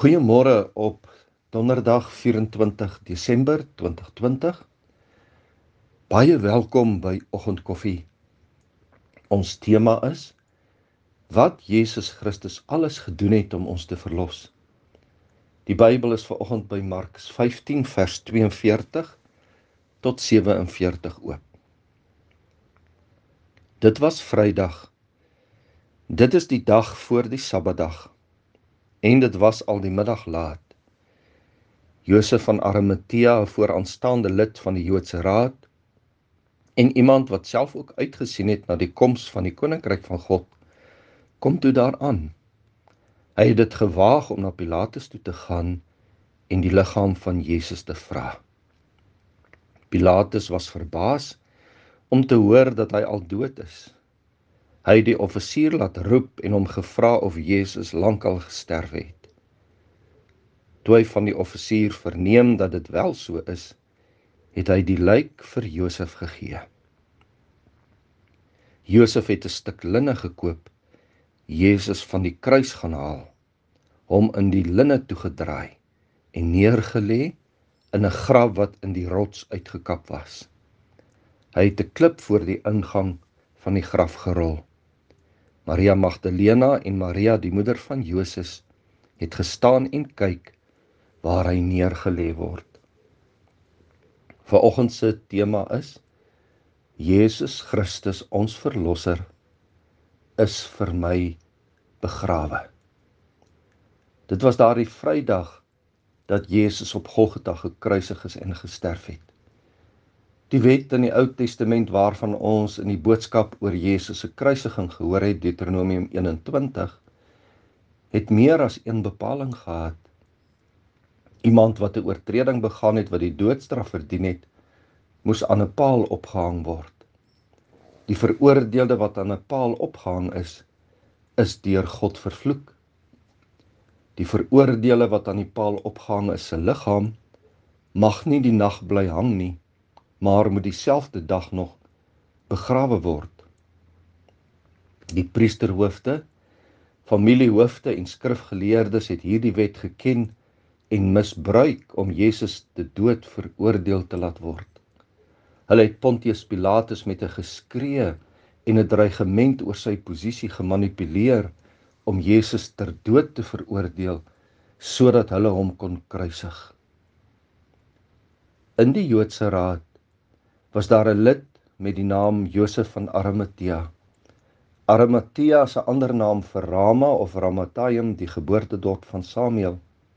Goeiemôre op donderdag 24 Desember 2020. Baie welkom by Oggendkoffie. Ons tema is wat Jesus Christus alles gedoen het om ons te verlos. Die Bybel is vanoggend by Markus 15 vers 42 tot 47 oop. Dit was Vrydag. Dit is die dag voor die Sabbatdag. En dit was al die middag laat. Josef van Arimatea, 'n vooraanstaande lid van die Joodse Raad, en iemand wat self ook uitgesien het na die koms van die koninkryk van God, kom toe daaraan. Hy het dit gewaag om na Pilatus toe te gaan en die liggaam van Jesus te vra. Pilatus was verbaas om te hoor dat hy al dood is. Hy het die offisier laat roep en hom gevra of Jesus lankal gesterf het. Toe hy van die offisier verneem dat dit wel so is, het hy die lijk vir Josef gegee. Josef het 'n stuk linne gekoop, Jesus van die kruis gaan haal, hom in die linne toegedraai en neergelê in 'n graf wat in die rots uitgekap was. Hy het 'n klip voor die ingang van die graf gerol. Maria Magdalena en Maria, die moeder van Joses, het gestaan en kyk waar hy neergelê word. Vanoggend se tema is Jesus Christus, ons verlosser, is vir my begrawe. Dit was daardie Vrydag dat Jesus op Golgotha gekruisig is en gesterf het. Die wet in die Ou Testament waarvan ons in die boodskap oor Jesus se kruisiging gehoor het, Deuteronomium 21, het meer as een bepaling gehad. Iemand wat 'n oortreding begaan het wat die doodstraf verdien het, moes aan 'n paal opgehang word. Die veroordeelde wat aan 'n paal opgehang is deur God vervloek. Die veroordeelde wat aan die paal opgehang is, se liggaam mag nie die nag bly hang nie, maar moet dieselfde dag nog begrawe word. Die priesterhoofde, familiehoofde en skrifgeleerdes het hierdie wet geken en misbruik om Jesus te dood veroordeel te laat word. Hulle het Pontius Pilatus met 'n geskree en 'n dreigement oor sy posisie gemanipuleer om Jesus ter dood te veroordeel, sodat hulle hom kon kruisig. In die Joodse Raad was daar 'n lid met die naam Josef van Arimatea. Arimatea is 'n ander naam vir Rama of Ramathaim, die geboortedorp van Samuel.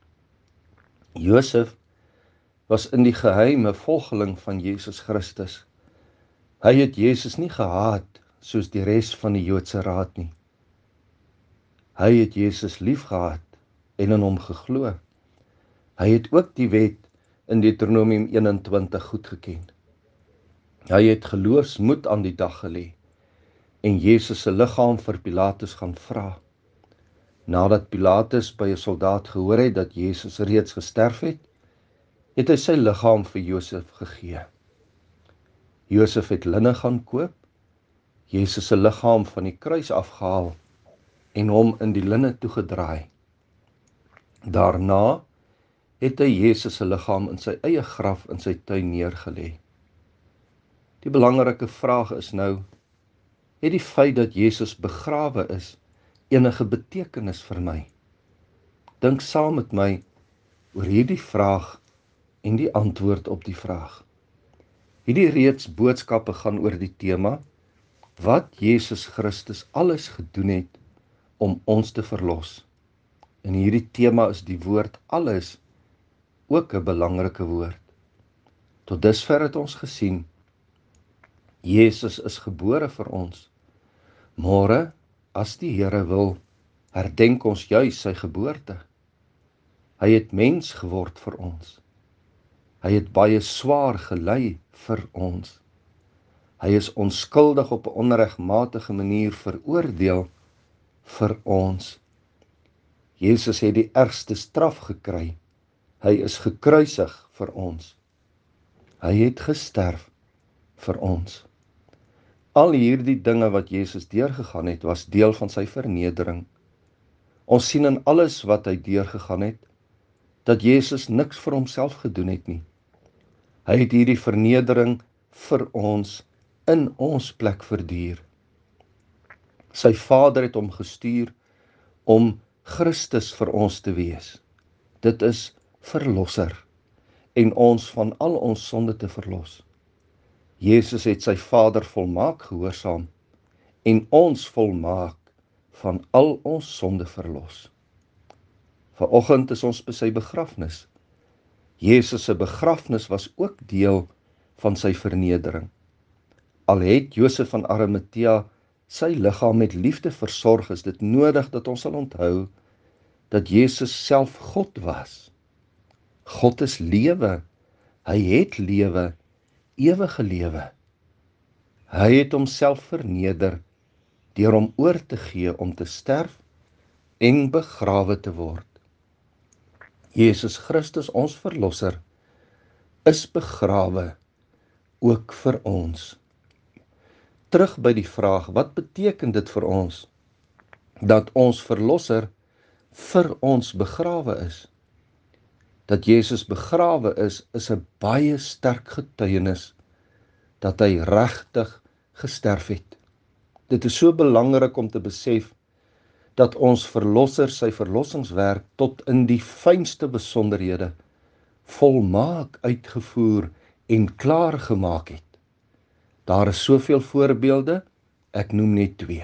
Josef was in die geheim 'n volgeling van Jesus Christus. Hy het Jesus nie gehaat soos die res van die Joodse Raad nie. Hy het Jesus liefgehad en in hom geglo. Hy het ook die wet in Deuteronomium 21 goedgeken. Hy het geloofsmoed aan die dag gelê en Jesus se liggaam vir Pilatus gaan vra. Nadat Pilatus by 'n soldaat gehoor het dat Jesus reeds gesterf het hy sy liggaam vir Josef gegee. Josef het linne gaan koop, Jesus se liggaam van die kruis afgehaal en hom in die linne toegedraai. Daarna het hy Jesus se liggaam in sy eie graf in sy tuin neergelê. Die belangrike vraag is nou, het die feit dat Jesus begrawe is enige betekenis vir my? Dink saam met my oor hierdie vraag en die antwoord op die vraag. Hierdie reeks boodskappe gaan oor die tema wat Jesus Christus alles gedoen het om ons te verlos. In hierdie tema is die woord alles ook 'n belangrike woord. Tot dusver het ons gesien, Jesus is gebore vir ons. Môre, as die Here wil, herdenk ons juis sy geboorte. Hy het mens geword vir ons. Hy het baie swaar gely vir ons. Hy is onskuldig op 'n onregmatige manier veroordeel vir ons. Jesus het die ergste straf gekry. Hy is gekruisig vir ons. Hy het gesterf vir ons. Al hierdie dinge wat Jesus deurgegaan het, was deel van sy vernedering. Ons sien in alles wat hy deurgegaan het, dat Jesus niks vir homself gedoen het nie. Hy het hierdie vernedering vir ons in ons plek verduur. Sy Vader het hom gestuur om Christus vir ons te wees. Dit is verlosser en ons van al ons sonde te verlos. Jesus het sy Vader volmaak gehoorsaam en ons volmaak van al ons sonde verlos. Vanoggend is ons by sy begrafnis. Jesus se begrafnis was ook deel van sy vernedering. Al het Josef van Arimatea sy liggaam met liefde versorg, is dit nodig dat ons sal onthou dat Jesus self God was. God is lewe. Hy het lewe, ewige lewe. Hy het homself verneder deur hom oor te gee om te sterf en begrawe te word. Jesus Christus, ons verlosser, is begrawe ook vir ons. Terug by die vraag, wat beteken dit vir ons dat ons verlosser vir ons begrawe is? Dat Jesus begrawe is 'n baie sterk getuienis dat hy regtig gesterf het. Dit is so belangrik om te besef dat ons verlosser sy verlossingswerk tot in die fynste besonderhede volmaak uitgevoer en klaar gemaak het. Daar is soveel voorbeelde, ek noem net 2.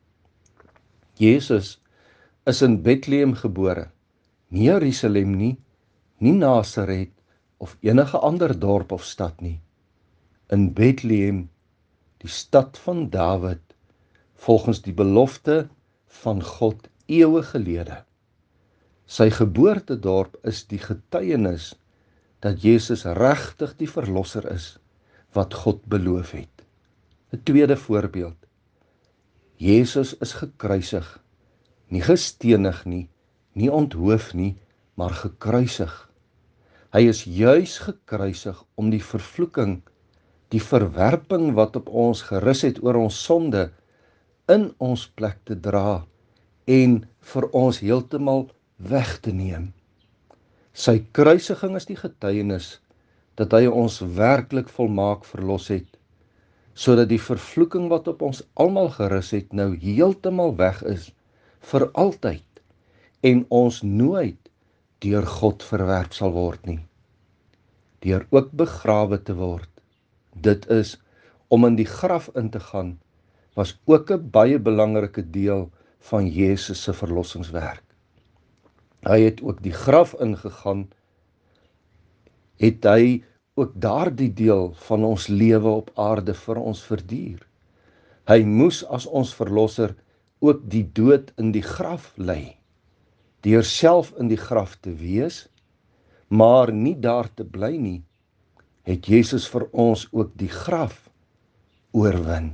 Jesus is in Bethlehem gebore, nie Jerusalem nie, nie Nasaret of enige ander dorp of stad nie. In Bethlehem, die stad van Dawid, volgens die belofte van God eeue gelede. Sy geboortedorp is die getuienis dat Jesus regtig die verlosser is wat God beloof het. 'n tweede voorbeeld. Jesus is gekruisig, nie gestenig nie, nie onthoof nie, maar gekruisig. Hy is juis gekruisig om die vervloeking, die verwerping wat op ons gerus het oor ons sonde, in ons plek te dra en vir ons heeltemal weg te neem. Sy kruisiging is die getuienis dat hy ons werklik volmaak verlos het, sodat die vervloeking wat op ons almal gerus het nou heeltemal weg is, vir altyd, en ons nooit deur God verwerp sal word nie. Deur ook begrawe te word, dit is om in die graf in te gaan, was ook 'n baie belangrike deel van Jesus se verlossingswerk. Hy het ook die graf ingegaan, het hy ook daardie deel van ons lewe op aarde vir ons verduur. Hy moes as ons verlosser ook die dood in die graf lei, deur self in die graf te wees, maar nie daar te bly nie, het Jesus vir ons ook die graf oorwin.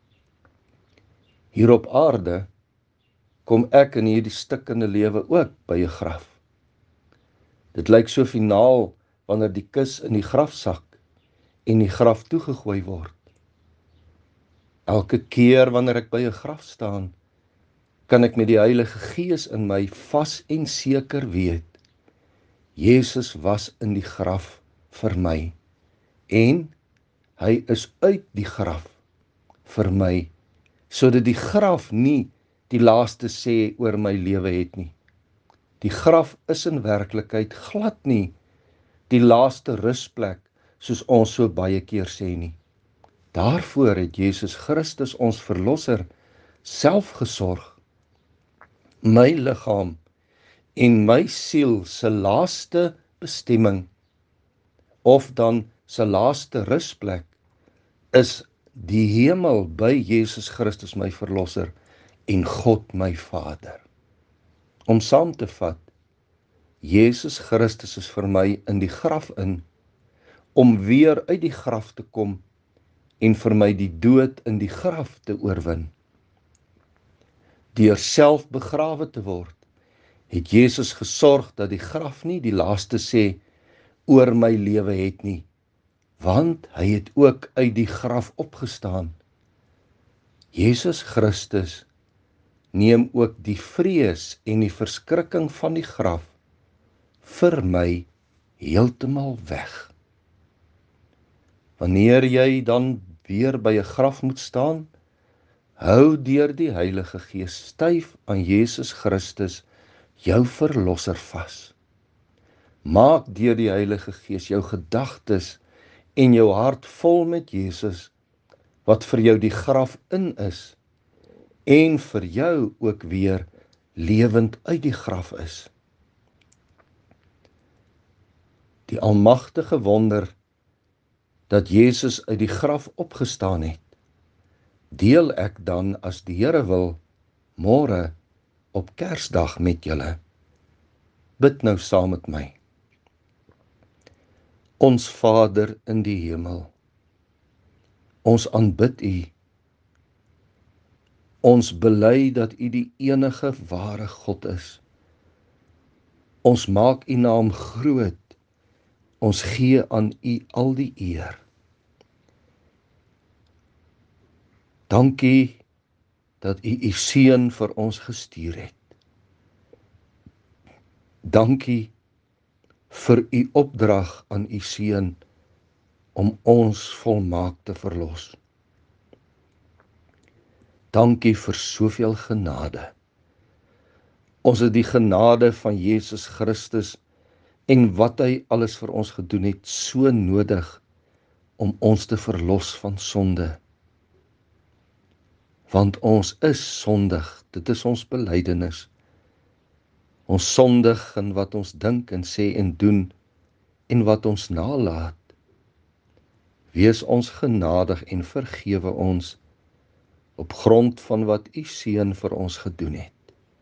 Hier op aarde kom ek in hierdie stikkende lewe ook by 'n graf. Dit lyk so finaal wanneer die kus in die grafsak en die graf toegegooi word. Elke keer wanneer ek by 'n graf staan, kan ek met die Heilige Gees in my vas en seker weet, Jesus was in die graf vir my, en hy is uit die graf vir my, sodat die graf nie die laaste sê oor my lewe het nie. Die graf is in werklikheid glad nie die laaste rusplek, soos ons so baie keer sê nie. Daarvoor het Jesus Christus, ons verlosser, self gesorg. My liggaam en my siel se laaste bestemming, of dan se laaste rusplek, is die hemel by Jesus Christus, my verlosser, en God my Vader. Om saam te vat, Jesus Christus is vir my in die graf in, om weer uit die graf te kom en vir my die dood in die graf te oorwin. Deur self begrawe te word, het Jesus gesorg dat die graf nie die laaste sê oor my lewe het nie, want hy het ook uit die graf opgestaan. Jesus Christus neem ook die vrees en die verskrikking van die graf vir my heeltemal weg. Wanneer jy dan weer by 'n graf moet staan, hou deur die Heilige Gees styf aan Jesus Christus, jou verlosser vas. Maak deur die Heilige Gees jou gedagtes en jou hart vol met Jesus, wat vir jou die graf in is, en vir jou ook weer lewend uit die graf is. Die almagtige wonder dat Jezus uit die graf opgestaan het, deel ek dan as die Here wil, môre op Kersdag met julle. Bid nou saam met my. Ons Vader in die hemel, ons aanbid U. Ons bely dat U die enige ware God is. Ons maak U naam groot. Ons gee aan U al die eer. Dankie dat U U Seun vir ons gestuur het. Dankie vir U opdrag aan U Seun om ons volmaak te verlos. Dankie vir soveel genade. Ons het die genade van Jesus Christus en wat hy alles vir ons gedoen het, so nodig om ons te verlos van sonde. Want ons is sondig, dit is ons belydenis. Ons sondig in wat ons dink en sê en doen, en wat ons nalaat. Wees ons genadig en vergewe ons, op grond van wat U Seun vir ons gedoen het.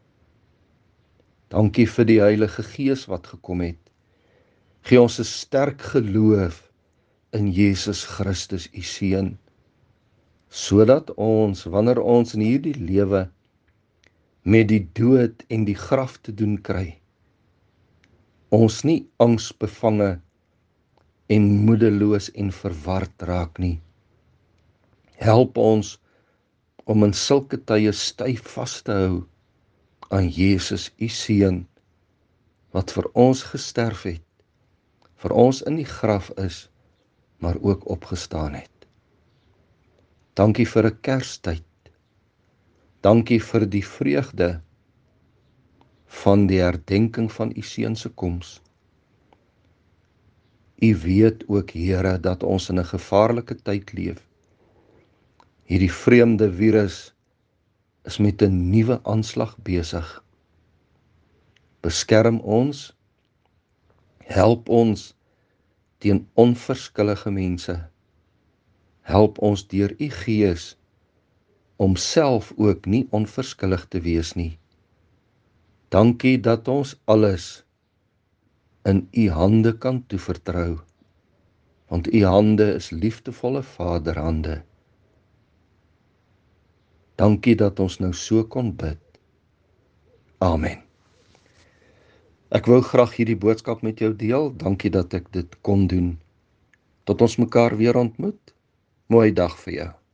Dankie vir die Heilige Gees wat gekom het. Gee ons 'n sterk geloof in Jesus Christus, U Seun, sodat ons, wanneer ons in hierdie lewe met die dood en die graf te doen kry, ons nie angsbevange en moedeloos en verward raak nie. Help ons om in sulke tye styf vas te hou aan Jesus, U Seun, wat vir ons gesterf het, vir ons in die graf is, maar ook opgestaan het. Dankie vir 'n Kerstyd. Dankie vir die vreugde van die herdenking van U Seun se koms. U weet ook, Here, dat ons in 'n gevaarlike tyd leef. Hierdie vreemde virus is met 'n nuwe aanslag besig. Beskerm ons, help ons teen onverskillige mense. Help ons deur U Gees om self ook nie onverskillig te wees nie. Dankie dat ons alles in U hande kan toevertrou, want U hande is liefdevolle Vaderhande. Dankie dat ons nou so kon bid. Amen. Ek wou graag hierdie boodskap met jou deel. Dankie dat ek dit kon doen. Tot ons mekaar weer ontmoet. Mooi dag vir jou.